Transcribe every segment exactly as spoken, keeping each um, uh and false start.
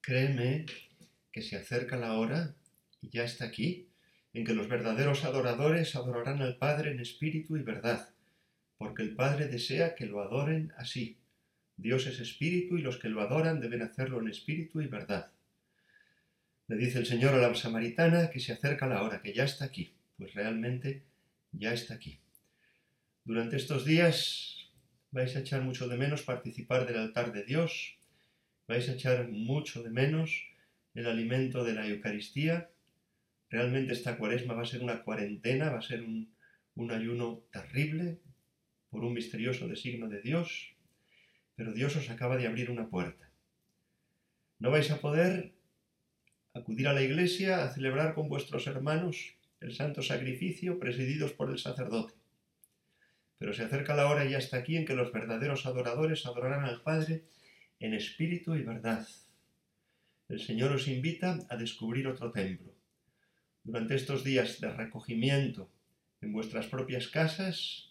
Créeme que se acerca la hora, y ya está aquí, en que los verdaderos adoradores adorarán al Padre en espíritu y verdad, porque el Padre desea que lo adoren así. Dios es espíritu y los que lo adoran deben hacerlo en espíritu y verdad. Le dice el Señor a la samaritana que se acerca la hora, que ya está aquí, pues realmente ya está aquí. Durante estos días vais a echar mucho de menos participar del altar de Dios, vais a echar mucho de menos el alimento de la Eucaristía. Realmente esta cuaresma va a ser una cuarentena, va a ser un, un ayuno terrible por un misterioso designo de Dios, pero Dios os acaba de abrir una puerta. No vais a poder acudir a la iglesia a celebrar con vuestros hermanos el santo sacrificio presididos por el sacerdote. Pero se acerca la hora y ya está aquí en que los verdaderos adoradores adorarán al Padre en espíritu y verdad. El Señor os invita a descubrir otro templo. Durante estos días de recogimiento en vuestras propias casas,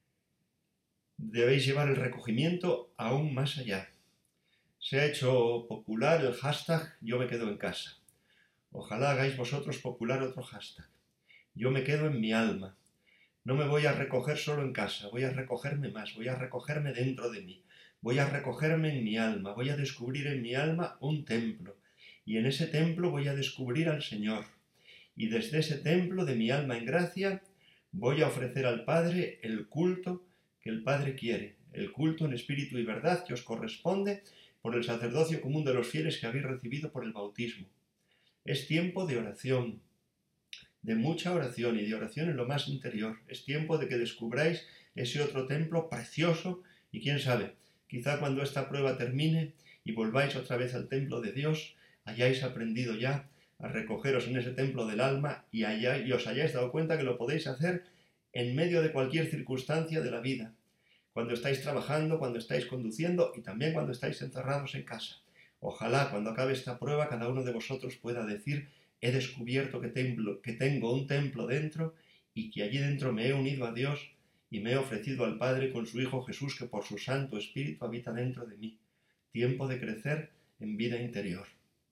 debéis llevar el recogimiento aún más allá. Se ha hecho popular el hashtag Yo me quedo en casa. Ojalá hagáis vosotros popular otro hashtag. Yo me quedo en mi alma. No me voy a recoger solo en casa, voy a recogerme más, voy a recogerme dentro de mí. Voy a recogerme en mi alma, voy a descubrir en mi alma un templo. Y en ese templo voy a descubrir al Señor. Y desde ese templo de mi alma en gracia voy a ofrecer al Padre el culto que el Padre quiere, el culto en espíritu y verdad que os corresponde por el sacerdocio común de los fieles que habéis recibido por el bautismo. Es tiempo de oración, de mucha oración y de oración en lo más interior. Es tiempo de que descubráis ese otro templo precioso y quién sabe, quizá cuando esta prueba termine y volváis otra vez al templo de Dios, hayáis aprendido ya a recogeros en ese templo del alma y, allá, y os hayáis dado cuenta que lo podéis hacer en medio de cualquier circunstancia de la vida. Cuando estáis trabajando, cuando estáis conduciendo y también cuando estáis encerrados en casa. Ojalá cuando acabe esta prueba cada uno de vosotros pueda decir: he descubierto que, templo, que tengo un templo dentro y que allí dentro me he unido a Dios y me he ofrecido al Padre con su Hijo Jesús que por su Santo Espíritu habita dentro de mí. Tiempo de crecer en vida interior.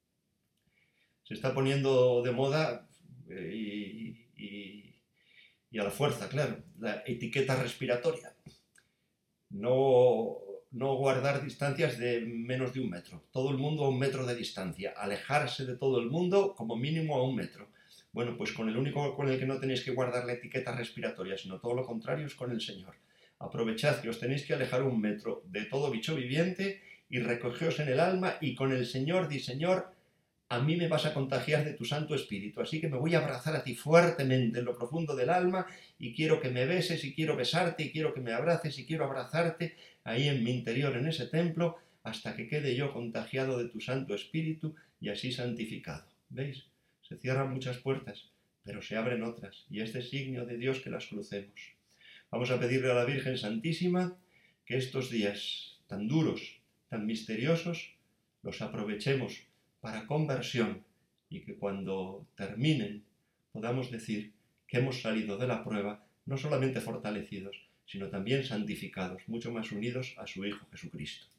Se está poniendo de moda eh, y, y, y a la fuerza, claro, la etiqueta respiratoria. No, no guardar distancias de menos de un metro. Todo el mundo a un metro de distancia. Alejarse de todo el mundo como mínimo a un metro. Bueno, pues con el único con el que no tenéis que guardar la etiqueta respiratoria, sino todo lo contrario, es con el Señor. Aprovechad que os tenéis que alejar un metro de todo bicho viviente y recogeos en el alma y con el Señor di: Señor, a mí me vas a contagiar de tu Santo Espíritu, así que me voy a abrazar a ti fuertemente en lo profundo del alma y quiero que me beses y quiero besarte y quiero que me abraces y quiero abrazarte ahí en mi interior, en ese templo, hasta que quede yo contagiado de tu Santo Espíritu y así santificado. ¿Veis? Se cierran muchas puertas, pero se abren otras y es designio de Dios que las crucemos. Vamos a pedirle a la Virgen Santísima que estos días tan duros, tan misteriosos, los aprovechemos para conversión y que cuando terminen podamos decir que hemos salido de la prueba no solamente fortalecidos, sino también santificados, mucho más unidos a su Hijo Jesucristo.